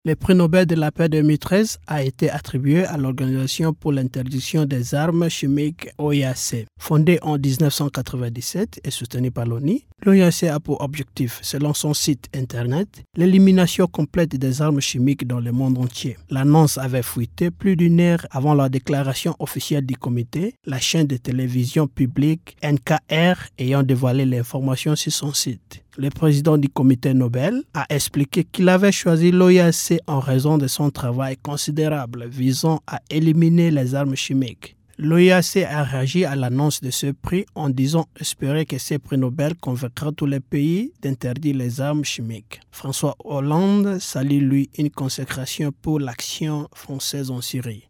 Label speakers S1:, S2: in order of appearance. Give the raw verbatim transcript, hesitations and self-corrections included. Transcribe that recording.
S1: Le prix Nobel de la paix deux mille treize a été attribué à l'Organisation pour l'interdiction des armes chimiques O I A C. Fondée en dix-neuf cent quatre-vingt-dix-sept et soutenue par l'ONU, l'O I A C a pour objectif, selon son site internet, l'élimination complète des armes chimiques dans le monde entier. L'annonce avait fuité plus d'une heure avant la déclaration officielle du comité, la chaîne de télévision publique N K R ayant dévoilé l'information sur son site. Le président du comité Nobel a expliqué qu'il avait choisi l'O I A C en raison de son travail considérable visant à éliminer les armes chimiques. L'O I A C a réagi à l'annonce de ce prix en disant espérer que ce prix Nobel convaincra tous les pays d'interdire les armes chimiques. François Hollande salue lui une consécration pour l'action française en Syrie.